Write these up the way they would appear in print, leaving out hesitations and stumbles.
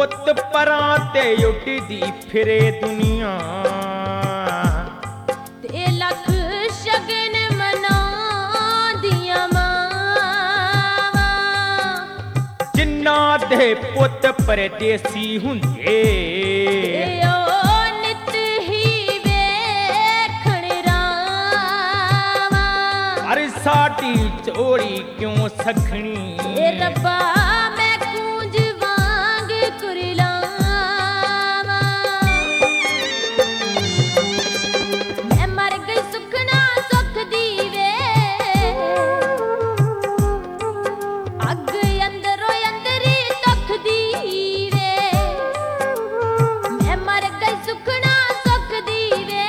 ਪੁੱਤ ਪਰਾਂ ਤੇ ਉੱਡਦੀ ਫਿਰੇ ਦੁਨੀਆ ਤੇ ਲੱਖ ਸ਼ਗਨ ਮਨਾਉਂਦੀਆਂ ਮਾਵਾਂ ਜਿਨ੍ਹਾਂ ਦੇ ਪੁੱਤ ਪਰਦੇਸੀ ਹੁੰਦੇ ਤੇ ਉਹ ਨਿਤ ਹੀ ਵੇਖਣ ਰਾਵਾਂ ਪਰ ਸਾਡੀ ਚੋਰੀ ਕਿਉਂ ਸਖਣੀ ਏ ਰੱਬਾ ਮੈਂ ਕੂੰਜ ਵਾਂਗ ਕੁਰਲਾਵਾਂ ਮੈਂ ਮਰ ਗਈ ਸੁਖਣਾ ਸੁਖ ਦੀ ਵੇ ਅੱਗ ਅੰਦਰੋਂ ਅੰਦਰੀ ਦੁੱਖ ਦੀ ਵੇ ਮੈਂ ਮਰ ਗਈ ਸੁਖਣਾ ਸੁਖ ਦੀ ਵੇ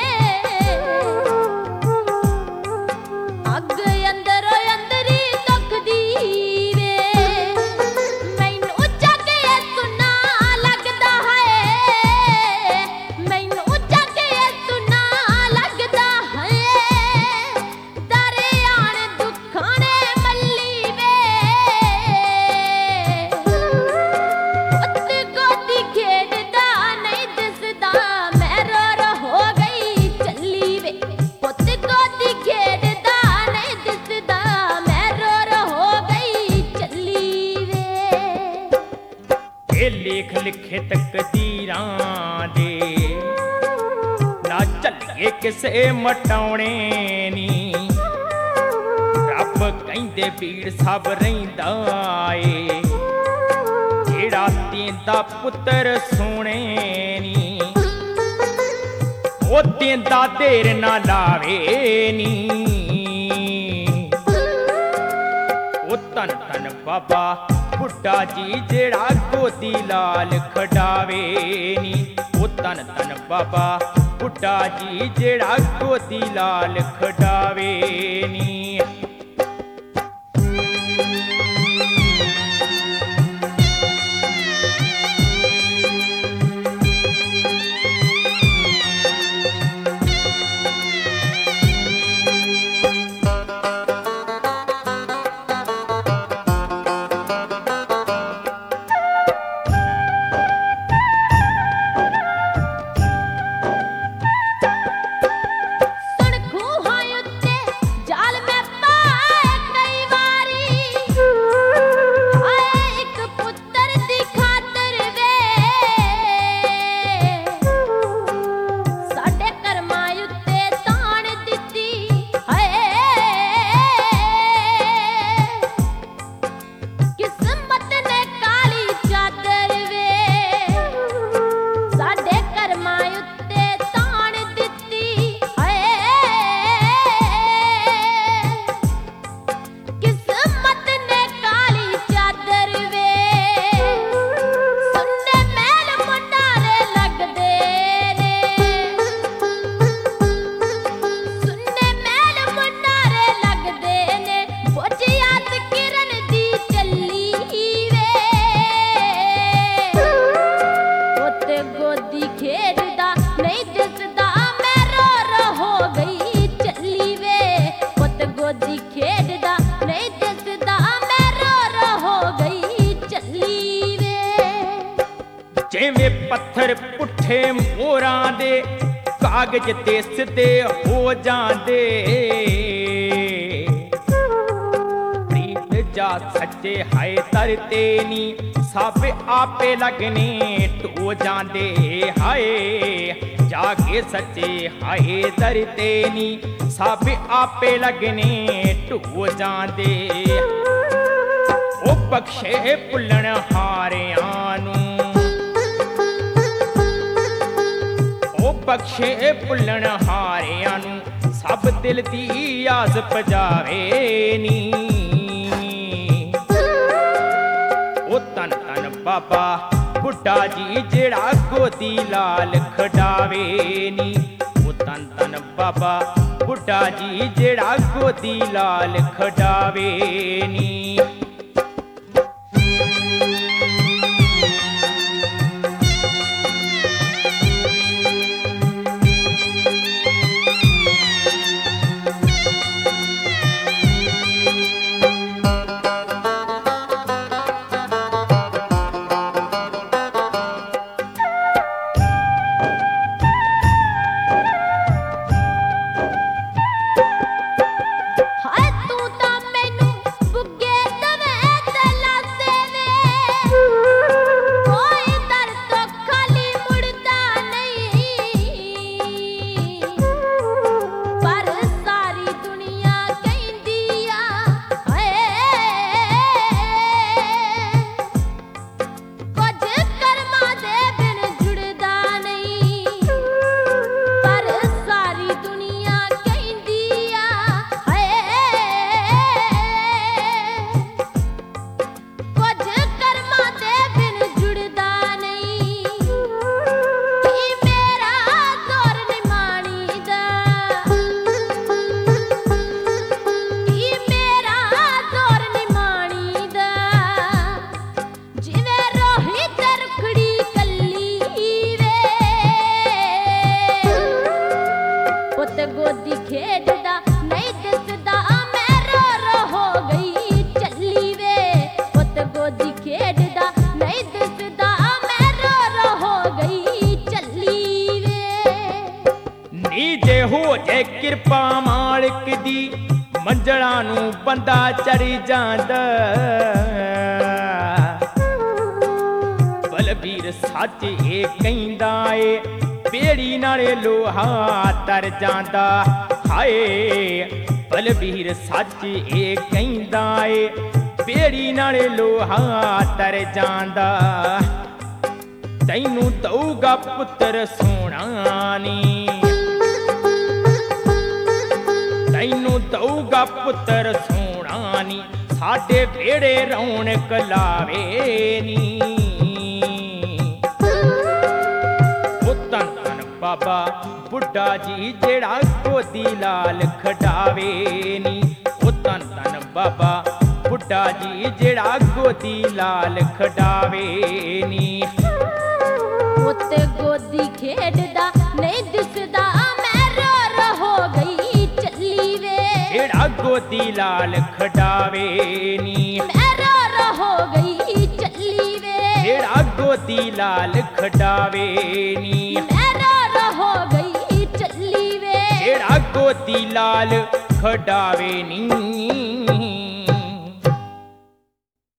ਅੱਗ ਅੰਦਰੋਂ ਅੰਦਰੀ ਦੁੱਖ ਦੀ ਵੇ ਮੈਨੂੰ ਜੱਗ ਇਹ ਸੁਨਾ ਲੱਗਦਾ ਹੈ ਮੈਨੂੰ ਜੱਗ ਇਹ ਸੁਨਾ ਲੱਗਦਾ ਹੈ ਦਰਿਆਣ ਦੁੱਖਾਂ ਨੇ ਮੱਲੀ ਵੇ ਪੁੱਤ ਗੋਦੀ ਖੇਡਦਾ ਨਹੀਂ ਦਿਸਦਾ ਮੈਂ ਰੋ ਹੋ ਗਈ ਚੱਲੀ ਵੇ ਪੁੱਤ ਗੋਦੀ ਖੇਡਦਾ ਨਹੀਂ ਦਿਸਦਾ ਮੈਂ ਰੋ ਹੋ ਗਈ ਚੱਲੀ ਵੇ ਇਹ ਲੇਖ ਲਿਖੇ ਤਕਦੀਰਾਂ ਦੇ ਨਾ ਝੱਲੀਏ ਕਿਸੇ ਮਟਾਉਣੇ ਨੀ ਰੱਬ ਕਹਿੰਦੇ ਵੀਰ ਸਭ ਰਹਿੰਦਾ ਏ ਜਿਹੜਾ ਦੇਂਦਾ ਪੁੱਤਰ ਸੋਹਣੇ ਨੀ ਉਹ ਦੇਂਦਾ ਦੇਰ ਨਾ ਲਾਵੇ ਨੀ ਉਹ ਧੰਨ ਧੰਨ ਬਾਬਾ ਬੁੱਢਾ ਜੀ ਜਿਹੜਾ ਗੋਦੀ ਲਾਲ ਖਡਾਵੇ ਨੀ ਉਹ ਧੰਨ ਧੰਨ ਬਾਬਾ ਬੁੱਢਾ ਜੀ ਜਿਹੜਾ ਗੋਦੀ ਲਾਲ ਖਡਾਵੇ ਨੀ ਸੁਣ ਖੂਹਾਂ ਉੱਤੇ ਜਾਲ ਮੈਂ ਪਾਏ ਕਈ ਵਾਰੀ ਹਾਏ ਇੱਕ ਪੁੱਤਰ ਦੀ ਖਾਤਰ ਵੇ ਸਾਡੇ ਕਰਮਾਂ ਉੱਤੇ ਤਾਣ ਦਿੱਤੀ ਹਾਏ ਕਿਸਮਤ ਨੇ ਕਾਲੀ ਚਾਦਰ ਵੇ ਸਾਡੇ ਕਰਮਾਂ ਉੱਤੇ ਤਾਣ ਦਿੱਤੀ ਹਾਏ ਕਿਸਮਤ ਨੇ ਕਾਲੀ ਚਾਦਰ ਵੇ ਸੁਣਨੇ ਮਹਿਲ ਮੁਨਾਰੇ ਲੱਗਦੇ ਨੇ ਸੁਣਨੇ ਮਹਿਲ ਮੁਨਾਰੇ ਲੱਗਦੇ ਨੇ ਬੁਝਿਆਤ ਕਿਰਨ ਦੀ ਚੱਲੀ ਵੇ ਪੁੱਤ ਗੋਦੀ ਖੇਡਦਾ ਨਹੀਂ ਦਿਸਦਾ ਮੈਂ ਰੋ ਹੋ ਗਈ ਚੱਲੀ ਵੇ ਪੁੱਤ ਗੋਦੀ ਖੇਡਦਾ ਨਹੀਂ ਦਿਸਦਾ ਮੈਂ ਰੋ ਹੋ ਗਈ ਚੱਲੀ ਵੇ ਜਿਵੇਂ ਪੱਥਰ ਪੁੱਠੇ ਮੋਰਾਂ ਦੇ ਕਾਗਜ਼ ਤੇ ਸਿੱਧੇ ਹੋ ਜਾਂਦੇ ਪ੍ਰੀਤ ਜਾ ਸੱਚੇ ਹਾਏ ਤਰਤੇ ਨੀ ਸਭ ਆਪੇ ਲੱਗਨੇ ਢੋ ਜਾਂਦੇ ਹਾਏ ਜਾ ਕੇ ਸੱਚੇ ਹਾਏ ਤਰਤੇ ਨੀ ਸਭ ਆਪੇ ਲੱਗਨੇ ਢੋ ਜਾਂਦੇ ਉਹ ਬਖਸ਼ੇ ਭੁੱਲਣ ਹਾਰਿਆਂ ਨੂੰ ਉਹ ਬਖਸ਼ੇ ਭੁੱਲਣ ਹਾਰਿਆਂ ਨੂੰ ਸਭ ਦਿਲ ਦੀ ਆਸ ਪਜਾਵੇ ਨੀ ਉਹ ਧੰਨ ਧੰਨ ਬਾਬਾ ਬੁੱਢਾ ਜੀ ਜਿਹੜਾ ਗੋਦੀ ਲਾਲ ਖਡਾਵੇ ਨੀ ਉਹ ਧੰਨ ਧੰਨ ਬਾਬਾ ਬੁੱਢਾ ਜੀ ਜਿਹੜਾ ਗੋਦੀ ਲਾਲ ਖਡਾਵੇ ਨੀ ਹੈ ਕਿਰਪਾ ਮਾਲਕ ਦੀ ਮੰਜ਼ਲਾਂ ਨੂੰ ਬੰਦਾ ਚੜੀ ਜਾਂਦਾ ਬਲਬੀਰ ਸੱਚ ਇਹ ਕਹਿੰਦਾ ਏ ਬੇੜੀ ਨਾਲੇ ਲੋਹਾ ਤਰ ਜਾਂਦਾ ਹਾਏ ਬਲਬੀਰ ਸੱਚ ਇਹ ਕਹਿੰਦਾ ਏ ਬੇੜੀ ਨਾਲੇ ਲੋਹਾ ਤਰ ਜਾਂਦਾ ਤੈਨੂੰ ਦਊਗਾ ਪੁੱਤਰ ਸੋਹਣਾ ਨੀ ਤੈਨੂੰ ਦਊਗਾ ਪੁੱਤਰ ਸੋਹਣਾ ਨੀ ਸਾਡੇ ਵਿਹੜੇ ਰੌਣਕ ਲਾਵੇ ਨੀ ਉਹ ਧੰਨ ਧੰਨ ਬਾਬਾ ਬੁੱਢਾ ਜੀ ਜਿਹੜਾ ਗੋਦੀ ਲਾਲ ਖਡਾਵੇ ਨੀ ਉਹ ਧੰਨ ਧੰਨ ਬਾਬਾ ਬੁੱਢਾ ਜੀ ਜਿਹੜਾ ਗੋਦੀ ਲਾਲ ਖਡਾਵੇ ਨੀ ਪੁੱਤ ਗੋਦੀ ਖੇਡਦਾ ਨਹੀਂ ਦਿਸਦਾ ਮੈਂ ਰੋ ਹੋ ਗਈ ਚੱਲੀ ਵੇ ਜਿਹੜਾ ਗੋਦੀ ਲਾਲ ਖਡਾਵੇ ਨੀ ਮੈਂ ਰੋ ਹੋ ਗਈ ਚੱਲੀ ਵੇ ਜਿਹੜਾ ਗੋਦੀ ਲਾਲ ਖਡਾਵੇ ਨੀ ਮੈਂ ਰੋ ਹੋ ਗਈ ਚੱਲੀ ਵੇ ਜਿਹੜਾ ਗੋਦੀ ਲਾਲ ਖਡਾਵੇ ਨੀ